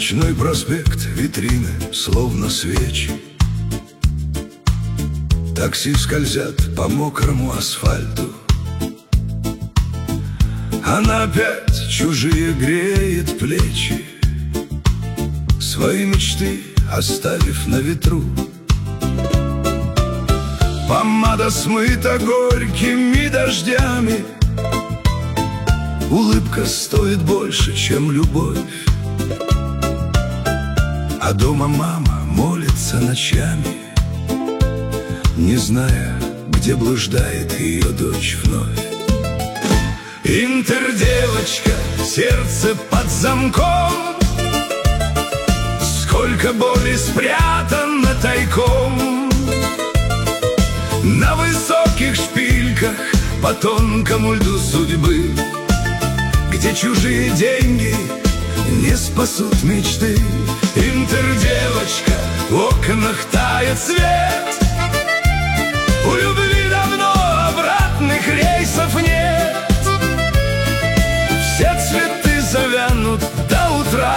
Ночной проспект, витрины, словно свечи. Такси скользят по мокрому асфальту. Она опять чужие греет плечи, свои мечты оставив на ветру. Помада смыта горькими дождями, улыбка стоит больше, чем любовь. А дома мама молится ночами, не зная, где блуждает ее дочь вновь. Интердевочка, сердце под замком, сколько боли спрятано тайком. На высоких шпильках по тонкому льду судьбы, где чужие деньги не спасут мечты. Интердевочка, в окнах тает свет, у любви давно обратных рейсов нет. Все цветы завянут до утра,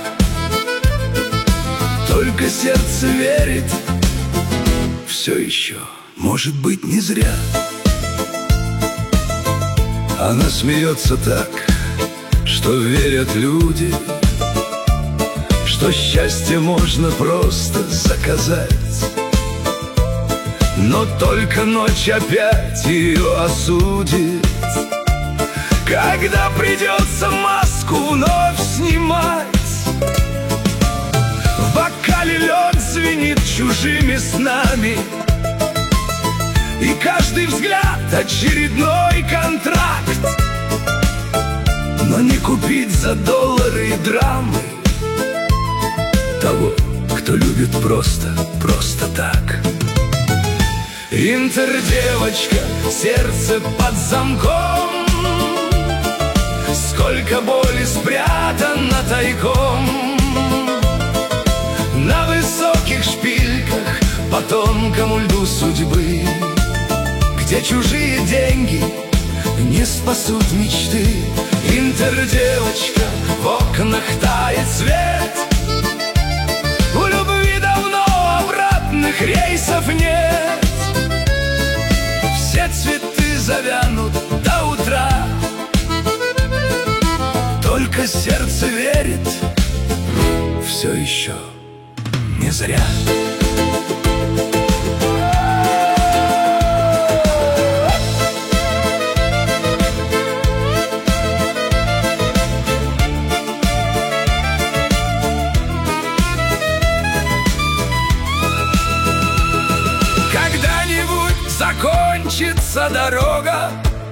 только сердце верит, все еще, может быть, не зря. Она смеется так, что верят люди, что счастье можно просто заказать. Но только ночь опять ее осудит, когда придется маску вновь снимать. В бокале лед звенит чужими снами, и каждый взгляд очередной контракт. Но не купить за доллары и драмы того, кто любит просто так. Интердевочка, сердце под замком, сколько боли спрятано тайком. На высоких шпильках по тонкому льду судьбы, где чужие деньги не спасут мечты. Интердевочка, в окнах тает свет, у любви давно обратных рейсов нет. Все цветы завянут до утра, только сердце верит, все еще не зря. Закончится дорога,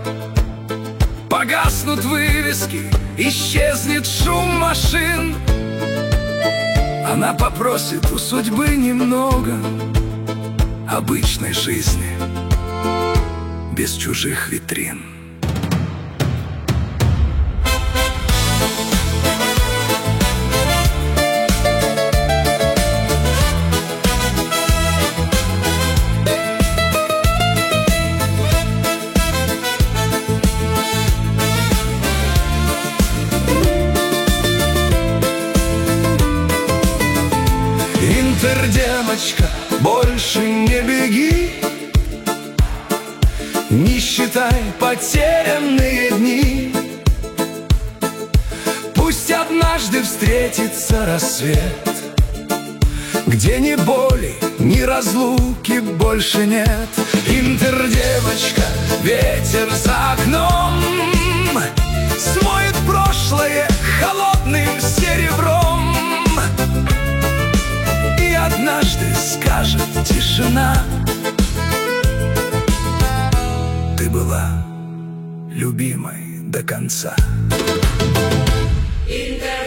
погаснут вывески, исчезнет шум машин. Она попросит у судьбы немного обычной жизни, без чужих витрин. Интердевочка, больше не беги, не считай потерянные дни. Пусть однажды встретится рассвет, где ни боли, ни разлуки больше нет. Интердевочка, ветер за окном смоет прошлое холодным серебром. И однажды скажет тишина: ты была любимой до конца.